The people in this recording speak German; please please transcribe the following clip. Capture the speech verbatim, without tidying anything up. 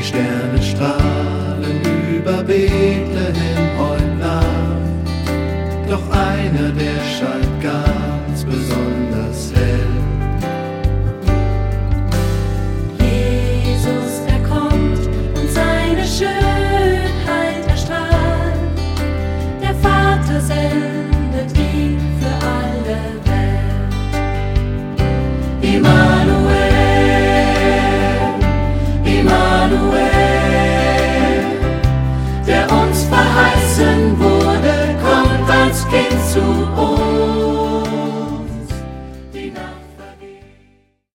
Sterne strahlen über Bethlehem heut Nacht, doch einer, der scheint ganz besonders hell. Jesus, er kommt und seine Schönheit erstrahlt. Der Vater sendet ihn für alle Welt. Immanuel, Immanuel, der uns verheißen wurde, kommt als Kind zu uns.